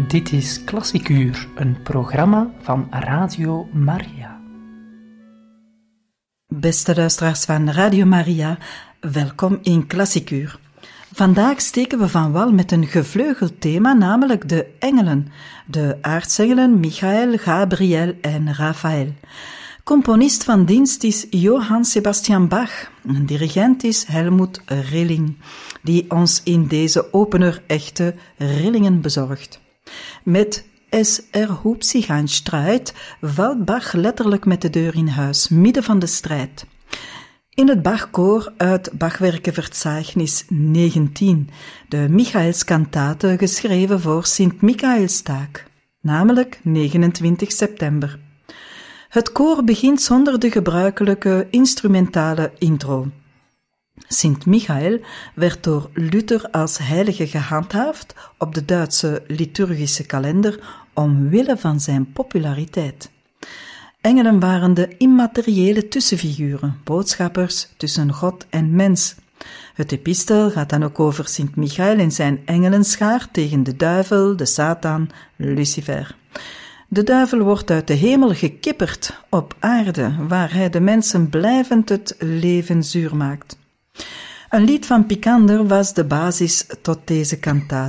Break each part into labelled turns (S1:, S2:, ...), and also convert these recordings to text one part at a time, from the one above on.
S1: Dit is Klassiek Uur, een programma van Radio Maria.
S2: Beste luisteraars van Radio Maria, welkom in Klassiek Uur. Vandaag steken we van wal met een gevleugeld thema, namelijk de engelen. De aartsengelen Michael, Gabriel en Raphaël. Componist van dienst is Johann Sebastian Bach. Dirigent is Helmut Rilling, die ons in deze opener echte rillingen bezorgt. Met Es erhob sich ein Streit valt Bach letterlijk met de deur in huis, midden van de strijd. In het Bachkoor uit Bachwerkenverzeichnis 19, de Michaelskantate geschreven voor Sint Michaelsdag, namelijk 29 september. Het koor begint zonder de gebruikelijke instrumentale intro. Sint Michael werd door Luther als heilige gehandhaafd op de Duitse liturgische kalender omwille van zijn populariteit. Engelen waren de immateriële tussenfiguren, boodschappers tussen God en mens. Het epistel gaat dan ook over Sint Michael en zijn engelenschaar tegen de duivel, de Satan, Lucifer. De duivel wordt uit de hemel gekipperd op aarde, waar hij de mensen blijvend het leven zuur maakt. Een lied van Picander was de basis tot deze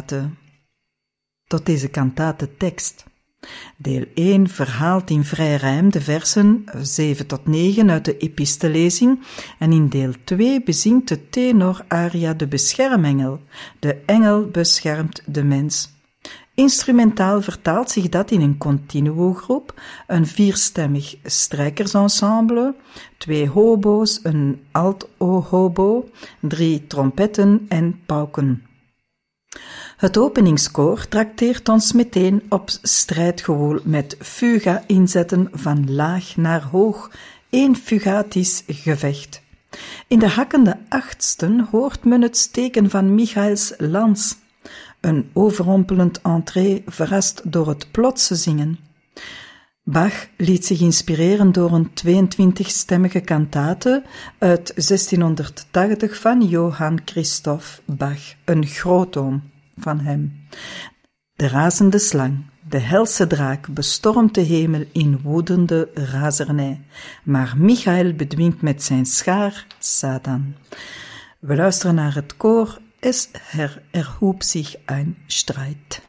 S2: kantatentekst. Deel 1 verhaalt in vrij rijm de versen 7 tot 9 uit de epistellezing en in deel 2 bezingt de tenor-aria de beschermengel. De engel beschermt de mens. Instrumentaal vertaalt zich dat in een continuo-groep, een vierstemmig strijkersensemble, 2 hobo's, een alt-hobo, 3 trompetten en pauken. Het openingskoor trakteert ons meteen op strijdgewoel met fuga-inzetten van laag naar hoog, één fugatisch gevecht. In de hakkende achtsten hoort men het steken van Michaels lans. Een overrompelend entree verrast door het plotse zingen. Bach liet zich inspireren door een 22-stemmige kantate uit 1680 van Johann Christoph Bach, een grootoom van hem. De razende slang, de helse draak, bestormt de hemel in woedende razernij, maar Michael bedwingt met zijn schaar Satan. We luisteren naar het koor Es erhob sich ein Streit.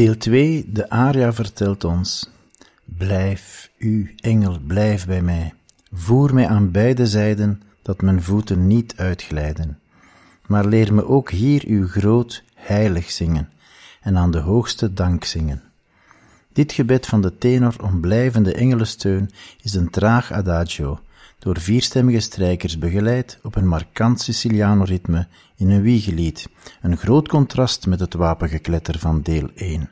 S3: Deel 2, de aria vertelt ons: blijf, u engel, blijf bij mij. Voer mij aan beide zijden, dat mijn voeten niet uitglijden. Maar leer me ook hier uw groot, heilig zingen, en aan de hoogste dank zingen. Dit gebed van de tenor om blijvende engelensteun is een traag adagio, door vierstemmige strijkers begeleid op een markant Siciliano-ritme in een wiegelied, een groot contrast met het wapengekletter van deel 1.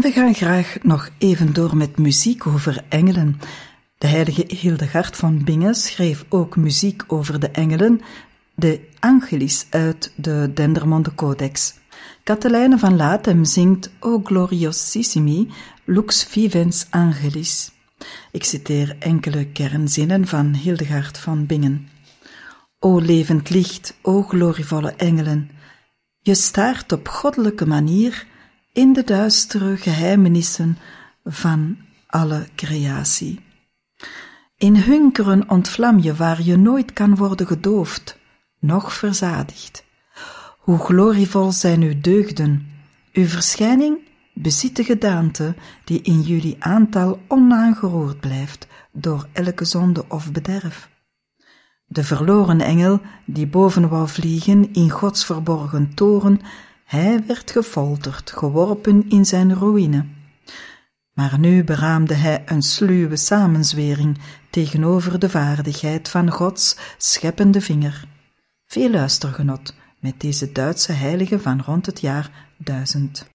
S2: we gaan graag nog even door met muziek over engelen. De heilige Hildegard van Bingen schreef ook muziek over de engelen, de Angelis uit de Dendermonde Codex. Katelijne van Latem zingt O gloriosissimi lux vivens angelis. Ik citeer enkele kernzinnen van Hildegard van Bingen. O levend licht, o glorievolle engelen, je staart op goddelijke manier in de duistere geheimenissen van alle creatie. In hunkeren ontvlam je waar je nooit kan worden gedoofd, noch verzadigd. Hoe glorievol zijn uw deugden, uw verschijning bezit de gedaante die in jullie aantal onaangeroerd blijft door elke zonde of bederf. De verloren engel die boven wou vliegen in Gods verborgen toren, hij werd gefolterd, geworpen in zijn ruïne. Maar nu beraamde hij een sluwe samenzwering tegenover de vaardigheid van Gods scheppende vinger. Veel luistergenot met deze Duitse heilige van rond het jaar 1000.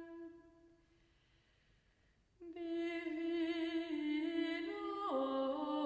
S4: Divino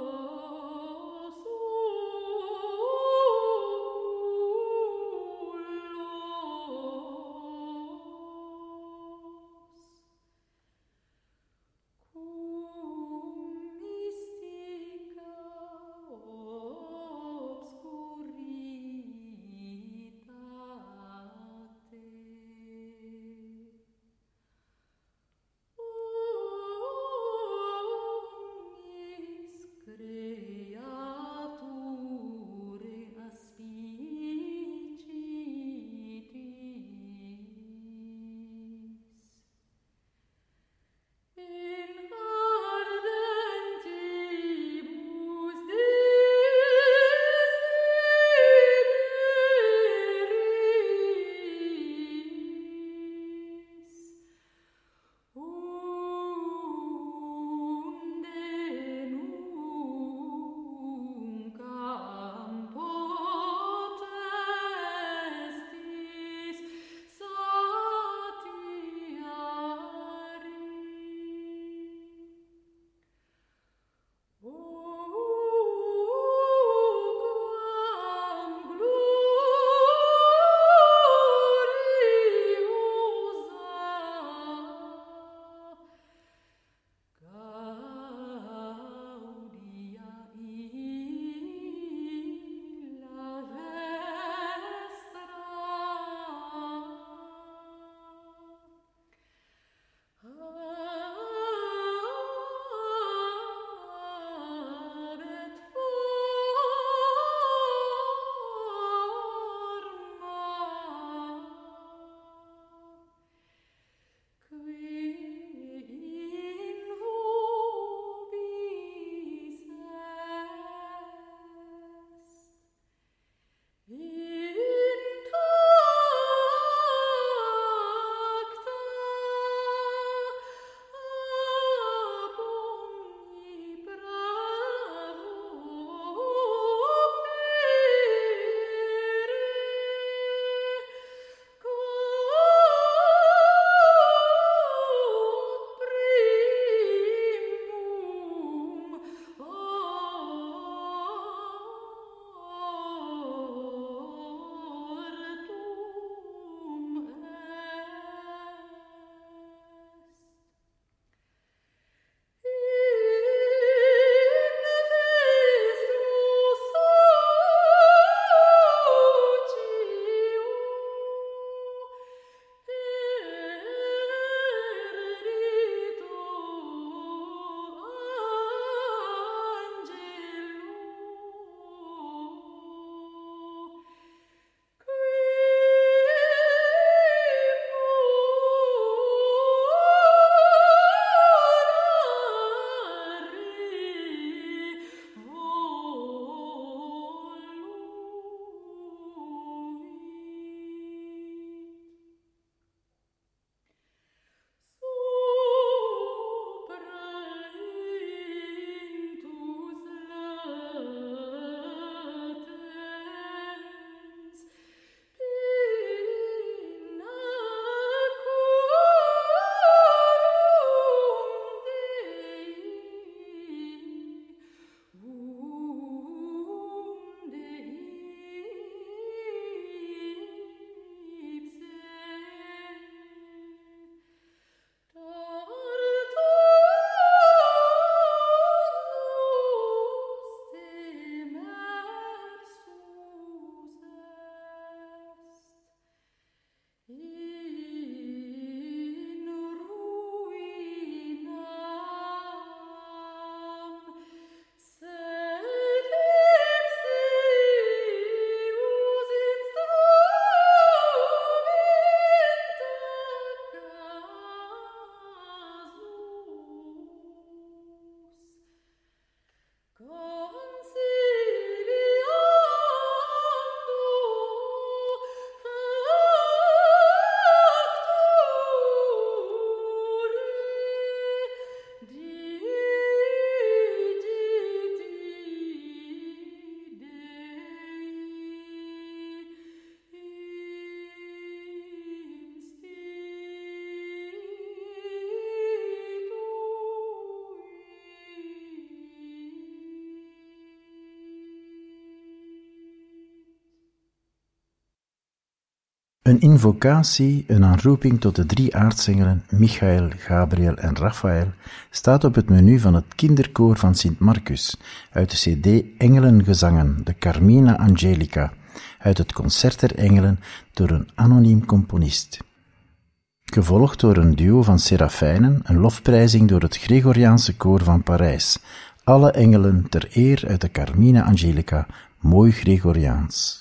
S3: invocatie, een aanroeping tot de 3 aartsengelen, Michael, Gabriel en Raphaël, staat op het menu van het kinderkoor van Sint Marcus, uit de cd Engelengezangen, de Carmina Angelica, uit het Concert der Engelen door een anoniem componist. Gevolgd door een duo van serafijnen, een lofprijzing door het Gregoriaanse koor van Parijs. Alle engelen ter eer uit de Carmina Angelica, mooi Gregoriaans.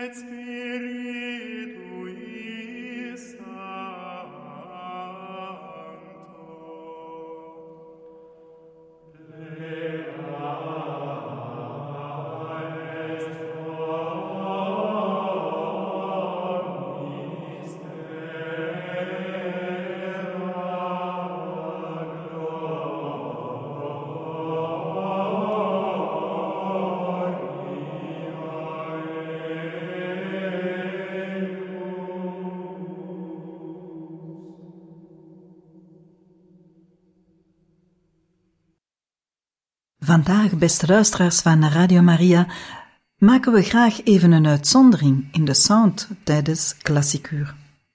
S2: Vandaag, beste luisteraars van Radio Maria, maken we graag even een uitzondering in de sound tijdens Klassikuur.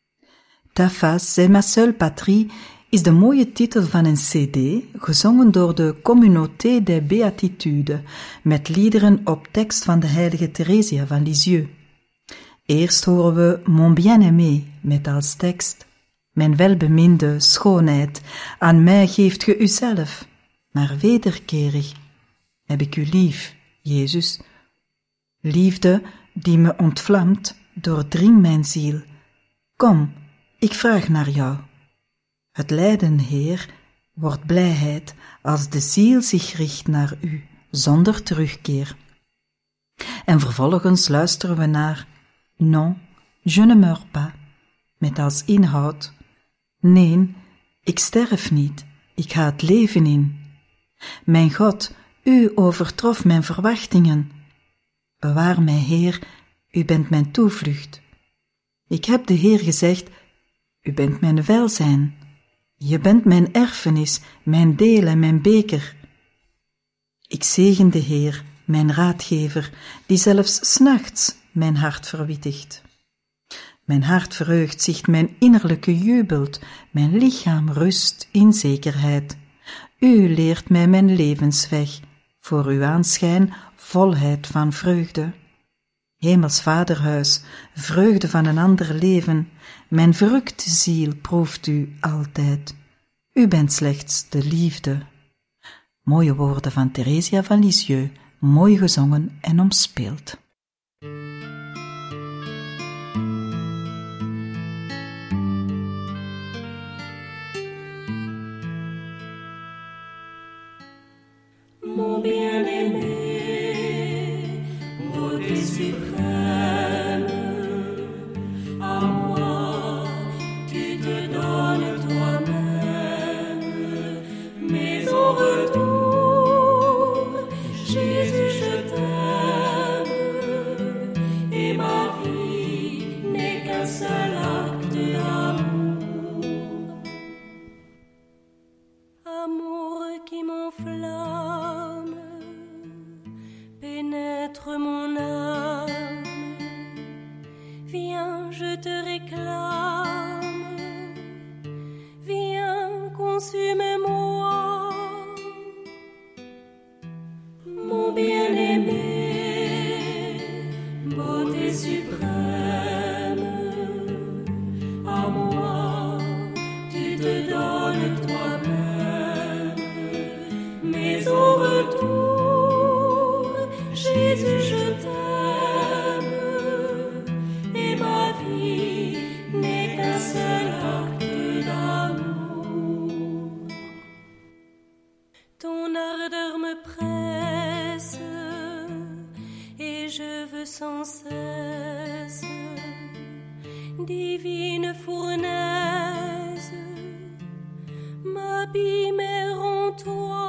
S2: Ta face, c'est ma seule patrie is de mooie titel van een cd, gezongen door de Communauté des Béatitudes, met liederen op tekst van de heilige Theresia van Lisieux. Eerst horen we Mon bien-aimé, met als tekst: Mijn welbeminde schoonheid, aan mij geeft ge uzelf, maar wederkerig heb ik u lief, Jezus. Liefde die me ontvlamt, doordring mijn ziel. Kom, ik vraag naar jou. Het lijden, Heer, wordt blijheid als de ziel zich richt naar u, zonder terugkeer. En vervolgens luisteren we naar Non, je ne meurs pas, met als inhoud: Nee, ik sterf niet, ik ga het leven in. Mijn God, u overtrof mijn verwachtingen. Bewaar mij, Heer, u bent mijn toevlucht. Ik heb de Heer gezegd: u bent mijn welzijn. Je bent mijn erfenis, mijn deel en mijn beker. Ik zegen de Heer, mijn raadgever, die zelfs 's nachts mijn hart verwittigt. Mijn hart verheugt zich, mijn innerlijke jubelt, mijn lichaam rust in zekerheid. U leert mij mijn levensweg, voor uw aanschijn volheid van vreugde. Hemels vaderhuis, vreugde van een ander leven, mijn verrukte ziel proeft u altijd. U bent slechts de liefde. Mooie woorden van Theresia van Lisieux, mooi gezongen en omspeeld.
S4: Mon bien-aimé, beauté suprême, à moi tu te donnes toi-même, mais au retour, Jésus, je t'aime, et ma vie n'est qu'un seul acte d'amour, amour qui m'enflamme, pénètre mon âme, viens, je te réclame, viens, consume-moi, mon bien-aimé, beauté suprême, à moi, tu te donnes toi-même, mais au retour, Jésus, je t'aime, et ma vie n'est qu'un seul acte d'amour. Ton ardeur me presse, et je veux sans cesse, divine fournaise, m'abîmer en toi.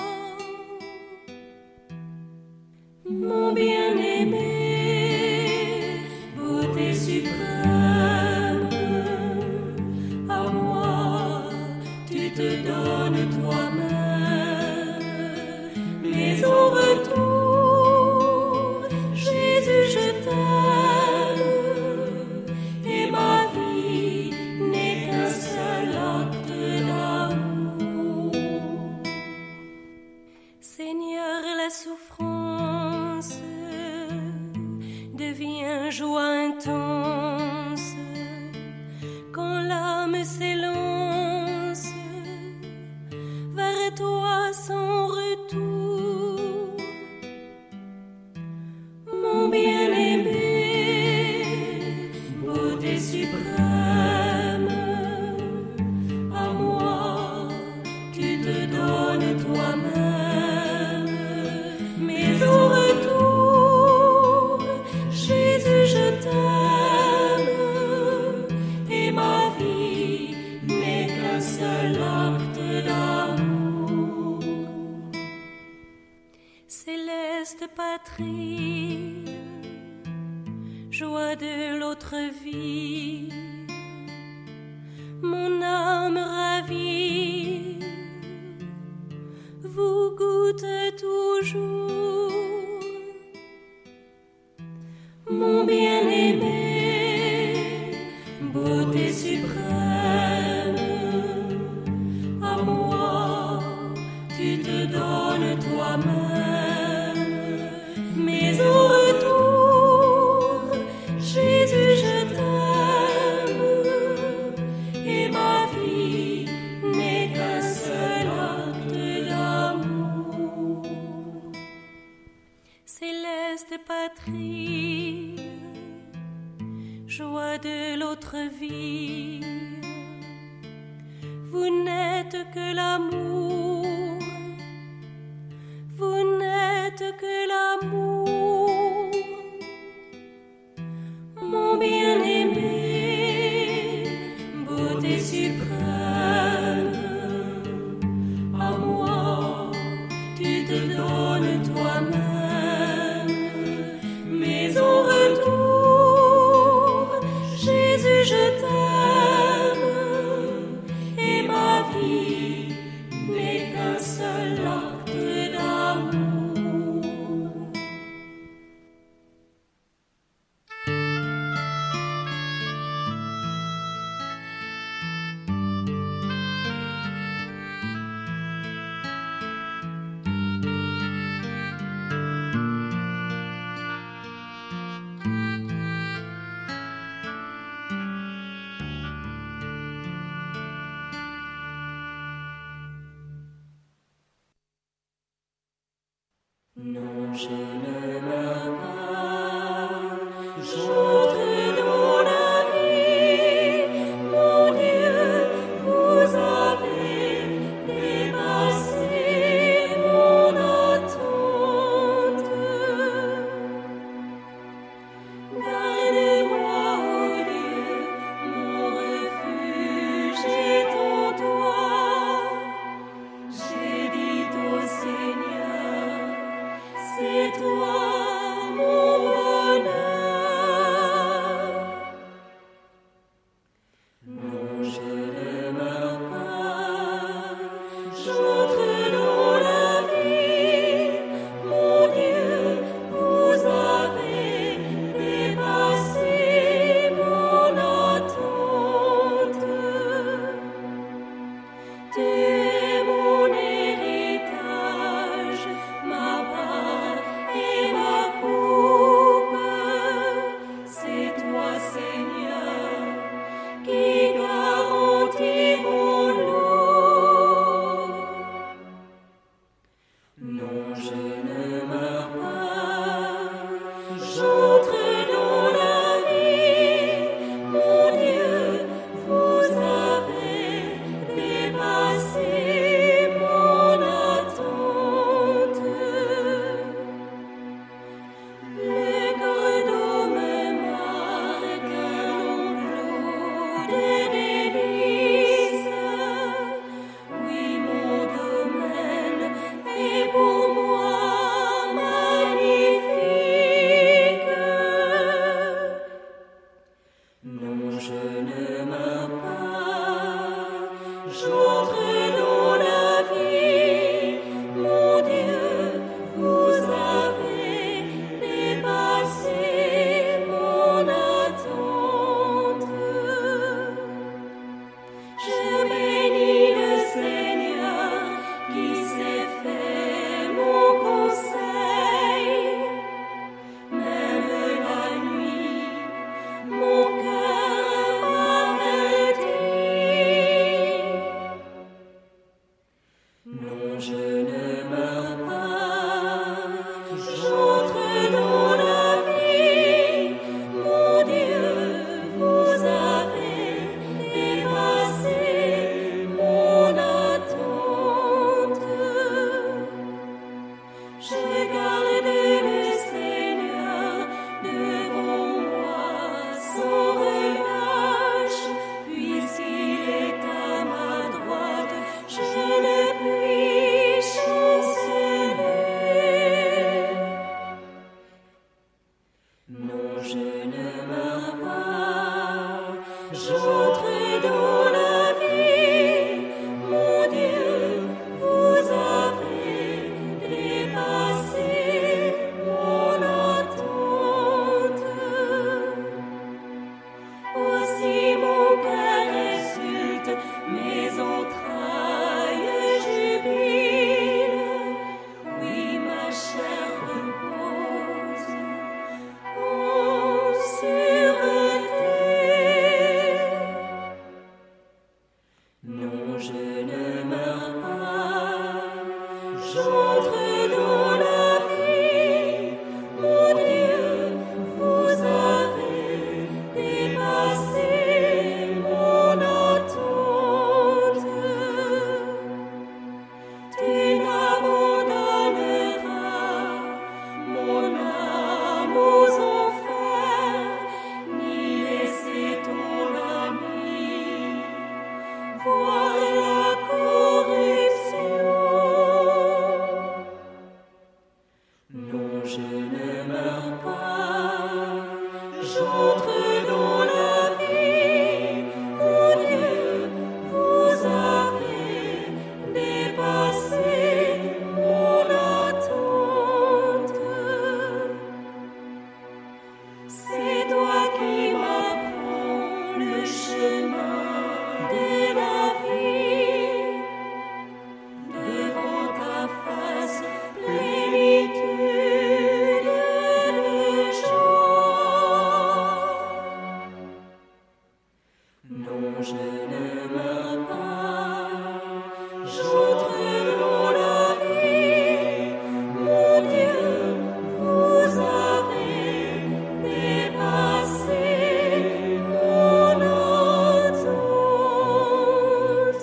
S4: Mon bien-aimé, beauté suprême, à moi tu te donnes toi-même, mais au retour, Jésus, je t'aime, et ma vie n'est qu'un seul acte d'amour. Seigneur, la souffrance devient joie intense quand l'âme s'élance vers toi sans retour. Mon bien-aimé, joie de l'autre vie, mon âme ravie vous goûte toujours, mon bien-aimé, beauté suprême, à moi tu te donnes toi-même, mais au retour, Jésus, je t'aime, et ma vie n'est qu'un seul acte d'amour. Céleste patrie, joie de l'autre vie, vous n'êtes que l'amour, vous n'êtes que l'amour, mon bien-aimé, beauté suprême, à moi tu te donnes toi-même, mais au retour, Jésus, je t'aime, et ma vie n'est qu'un seul acte d'amour. Non, je ne meurs pas, j'entre dans la vie. Mon Dieu, vous avez dépassé mon attente. Aussi mon cœur exulte, mes entrailles jubilent. Oui, ma chair repose en sûreté. Non, je ne meurs pas, j'entre dans la vie. Mon Dieu, vous avez dépassé mon attente. Tu n'abandonneras mon âme aux enfers, ni laisser ton ami voir la corruption. Non, je ne meurs pas, j'entre dans la vie. Mon Dieu, vous avez dépassé mon attente. C'est toi qui m'apprends le chemin de la vie. Devant ta face, plénitude de joie. Non, je ne meurs pas, j'entre dans la vie. Mon Dieu, vous avez dépassé mon attente.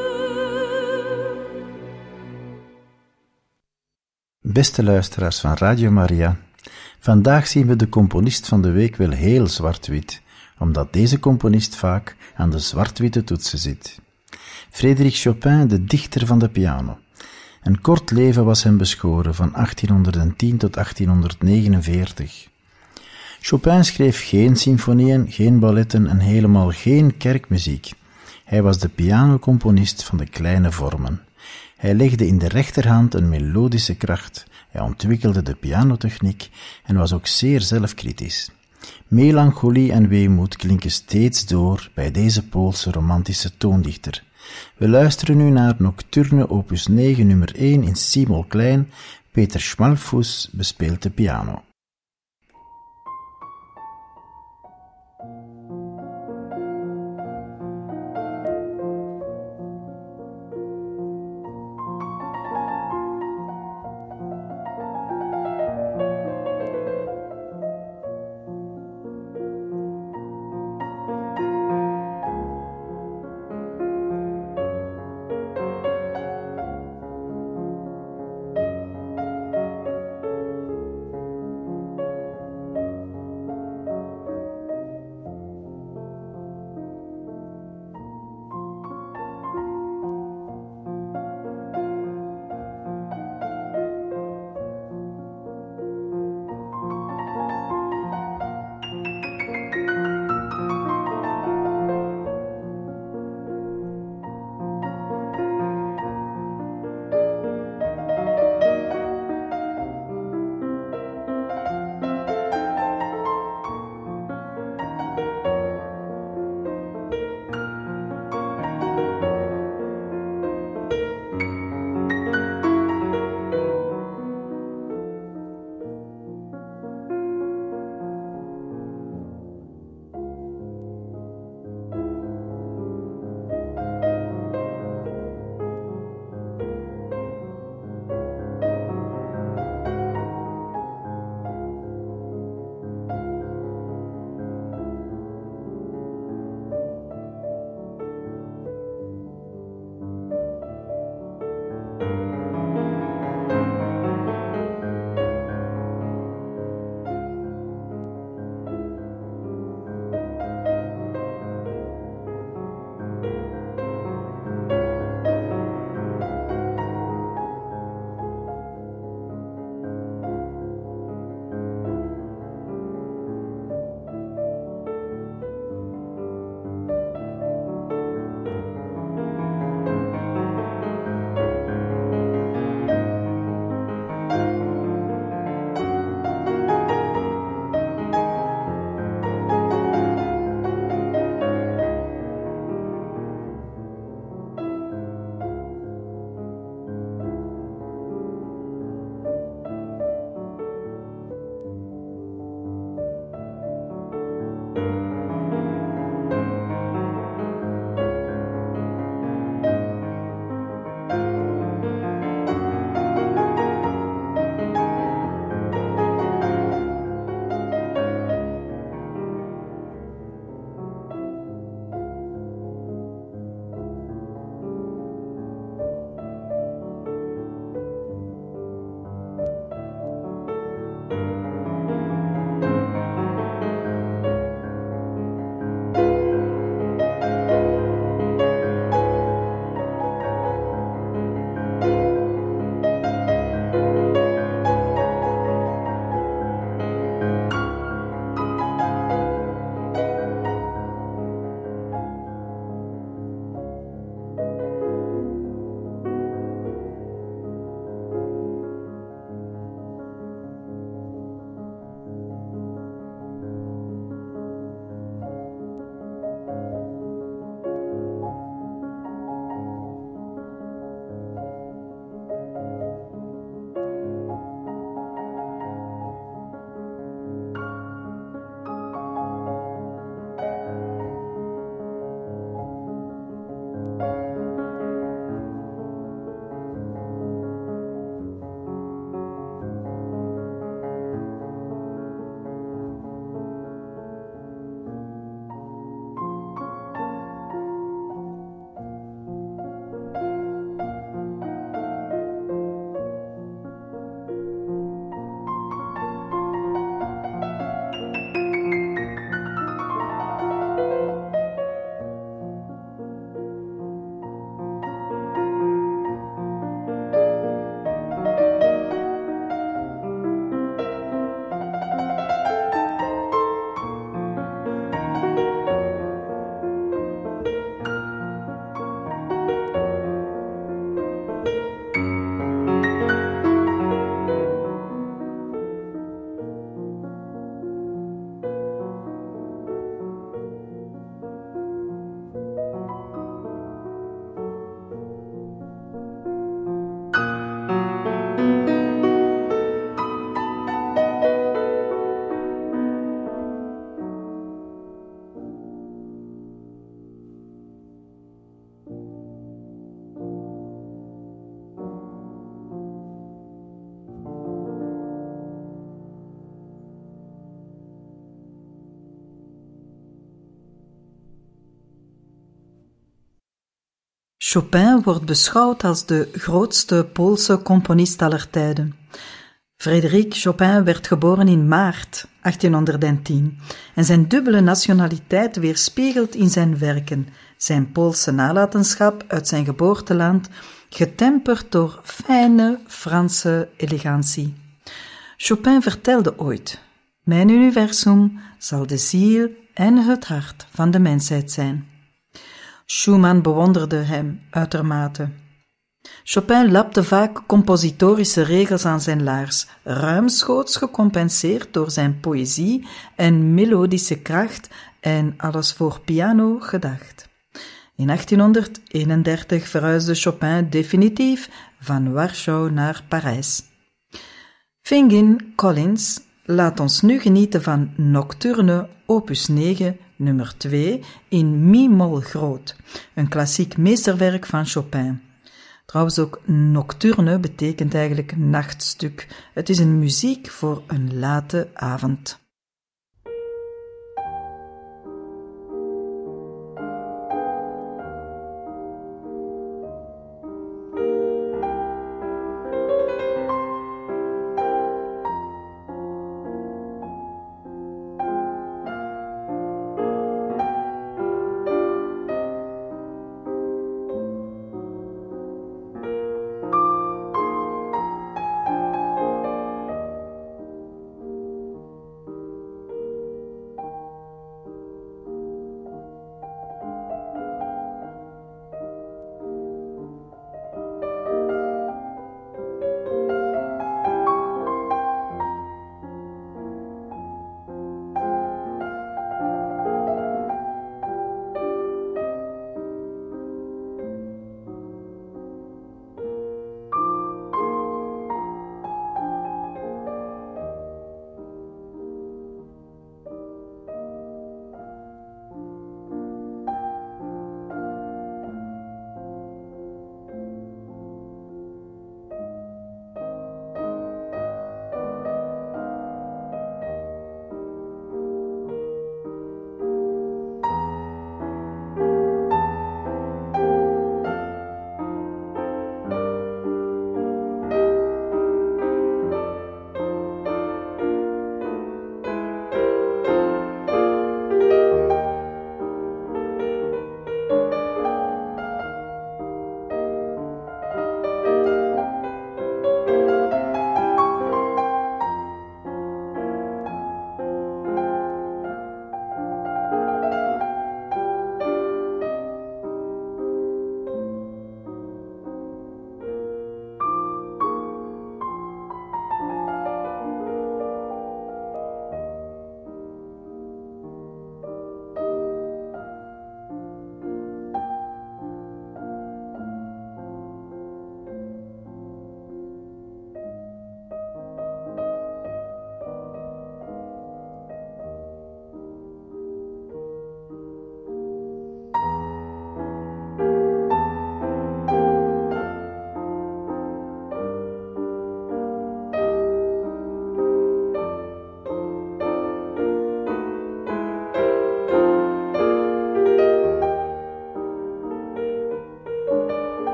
S3: Beste luisteraars van Radio Maria, vandaag zien we de componist van de week wel heel zwart-wit, omdat deze componist vaak aan de zwart-witte toetsen zit. Frédéric Chopin, de dichter van de piano. Een kort leven was hem beschoren, van 1810 tot 1849. Chopin schreef geen symfonieën, geen balletten en helemaal geen kerkmuziek. Hij was de pianocomponist van de kleine vormen. Hij legde in de rechterhand een melodische kracht, hij ontwikkelde de pianotechniek en was ook zeer zelfkritisch. Melancholie en weemoed klinken steeds door bij deze Poolse romantische toondichter. We luisteren nu naar Nocturne opus 9 nummer 1 in C-mol klein. Peter Schmalfuß bespeelt de piano.
S2: Chopin wordt beschouwd als de grootste Poolse componist aller tijden. Frédéric Chopin werd geboren in maart 1810 en zijn dubbele nationaliteit weerspiegelt in zijn werken, zijn Poolse nalatenschap uit zijn geboorteland, getemperd door fijne Franse elegantie. Chopin vertelde ooit: mijn universum zal de ziel en het hart van de mensheid zijn. Schumann bewonderde hem uitermate. Chopin lapte vaak compositorische regels aan zijn laars, ruimschoots gecompenseerd door zijn poëzie en melodische kracht en alles voor piano gedacht. In 1831 verhuisde Chopin definitief van Warschau naar Parijs. Fingin Collins laat ons nu genieten van Nocturne opus 9 nummer 2 in mi-mol groot, een klassiek meesterwerk van Chopin. Trouwens ook nocturne betekent eigenlijk nachtstuk. Het is een muziek voor een late avond.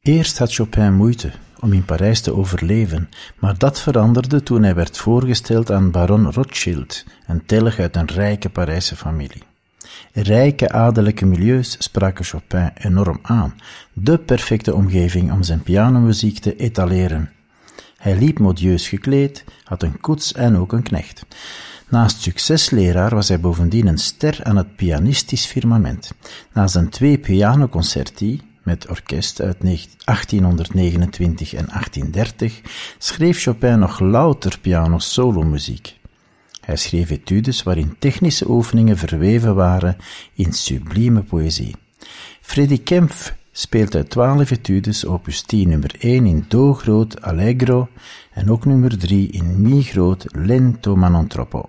S3: Eerst had Chopin moeite om in Parijs te overleven, maar dat veranderde toen hij werd voorgesteld aan baron Rothschild, een telg uit een rijke Parijse familie. Rijke adellijke milieus spraken Chopin enorm aan, de perfecte omgeving om zijn pianomuziek te etaleren. Hij liep modieus gekleed, had een koets en ook een knecht. Naast succesleraar was hij bovendien een ster aan het pianistisch firmament. Na zijn 2 pianoconcerti met orkest uit 1829 en 1830 schreef Chopin nog louter piano-solomuziek. Hij schreef etudes waarin technische oefeningen verweven waren in sublieme poëzie. Freddy Kempf speelt uit 12 etudes opus 10 nummer 1 in do groot allegro en ook nummer 3 in mi groot lento ma non troppo.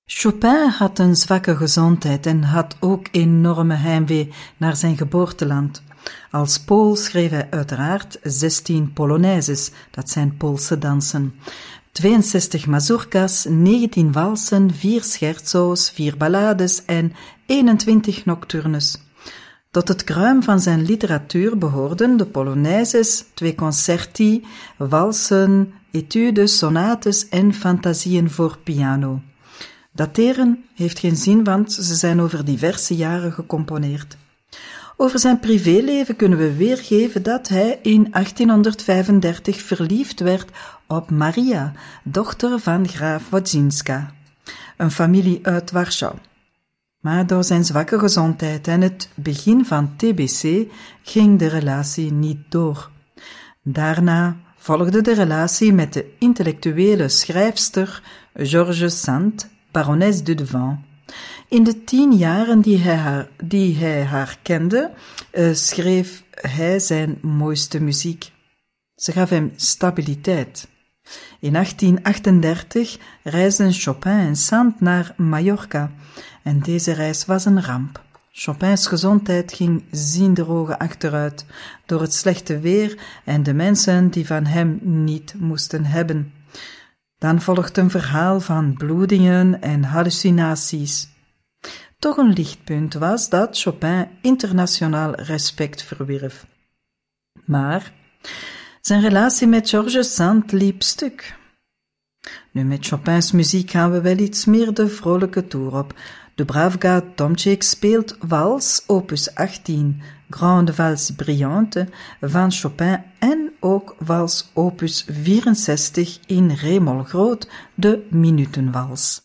S2: Chopin had een zwakke gezondheid en had ook enorme heimwee naar zijn geboorteland. Als Pool schreef hij uiteraard 16 polonaises, dat zijn Poolse dansen, 62 mazurkas, 19 walsen, 4 scherzo's, 4 ballades en 21 nocturnes. Tot het kruim van zijn literatuur behoorden de polonaises, 2 concerti, walsen, etudes, sonates en fantasieën voor piano. Dateren heeft geen zin, want ze zijn over diverse jaren gecomponeerd. Over zijn privéleven kunnen we weergeven dat hij in 1835 verliefd werd op Maria, dochter van graaf Wodzinska, een familie uit Warschau. Maar door zijn zwakke gezondheid en het begin van TBC ging de relatie niet door. Daarna volgde de relatie met de intellectuele schrijfster Georges Sand, barones de Devant. In de 10 jaren die hij haar kende, schreef hij zijn mooiste muziek. Ze gaf hem stabiliteit. In 1838 reisden Chopin en Sand naar Mallorca en deze reis was een ramp. Chopins gezondheid ging zienderogen achteruit door het slechte weer en de mensen die van hem niet moesten hebben. Dan volgt een verhaal van bloedingen en hallucinaties. Toch een lichtpunt was dat Chopin internationaal respect verwierf. Maar zijn relatie met Georges Sand liep stuk. Nu, met Chopins muziek gaan we wel iets meer de vrolijke toer op. Dubravka Tomczyk speelt Wals, opus 18, Grande Valse Brillante van Chopin en ook Wals opus 64 in Re-mol groot, de Minutenwals.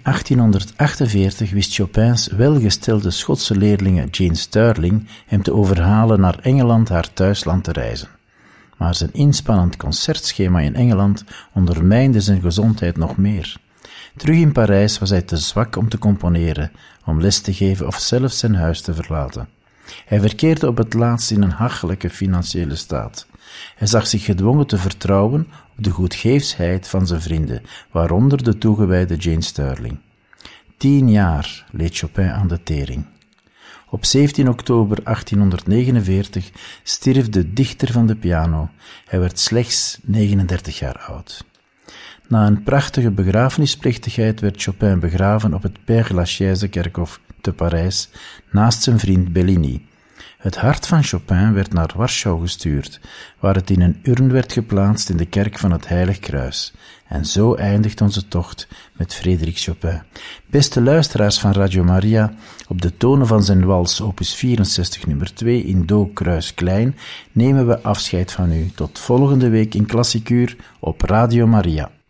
S3: 1848 wist Chopins welgestelde Schotse leerlinge Jane Stirling hem te overhalen naar Engeland, haar thuisland, te reizen. Maar zijn inspannend concertschema in Engeland ondermijnde zijn gezondheid nog meer. Terug in Parijs was hij te zwak om te componeren, om les te geven of zelfs zijn huis te verlaten. Hij verkeerde op het laatst in een hachelijke financiële staat. Hij zag zich gedwongen te vertrouwen op de goedgeefsheid van zijn vrienden, waaronder de toegewijde Jane Stirling. 10 jaar leed Chopin aan de tering. Op 17 oktober 1849 stierf de dichter van de piano. Hij werd slechts 39 jaar oud. Na een prachtige begrafenisplechtigheid werd Chopin begraven op het Père Lachaise kerkhof te Parijs, naast zijn vriend Bellini. Het hart van Chopin werd naar Warschau gestuurd, waar het in een urn werd geplaatst in de kerk van het Heilig Kruis. En zo eindigt onze tocht met Frédéric Chopin. Beste luisteraars van Radio Maria, op de tonen van zijn wals opus 64 nummer 2 in Do kruis klein nemen we afscheid van u. Tot volgende week in Klassikuur op Radio Maria.